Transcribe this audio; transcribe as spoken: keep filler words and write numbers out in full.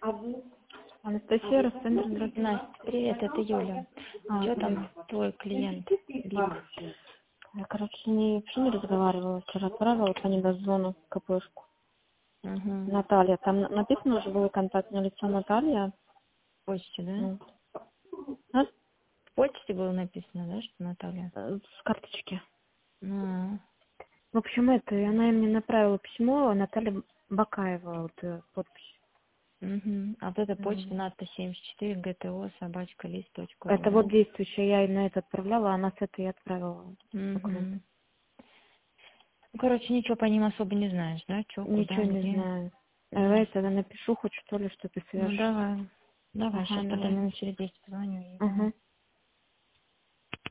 Анастасия, Росцентр, здравствуйте. Настя, привет, это Юля. А, Что привет. там твой клиент? Биг. Я, короче, не, вообще не разговаривала. Вчера отправила по недозвону КПшку. Угу. Наталья. Там на- написано уже был контакт на лицо Наталья. В почте, да? Ну, а? В почте было написано, да, что Наталья? Э, С карточки. А, В общем, это, и она мне направила письмо, Наталья Бакаева, вот э, подпись. угу. А вот эта почта М. ната семьдесят четыре гто собачка лист точка ру, Это да? вот действующая, я ей на это отправляла, а она с этой и отправила документы. Угу. Ну, короче, ничего по ним особо не знаешь, да? Что, Ничего куда, не где? знаю. Да. Давай тогда напишу хоть что ли, что ты Ну, свяжешься. давай. Давай, Ага, сейчас тогда давай. минут через десять позвоню ей. Ага.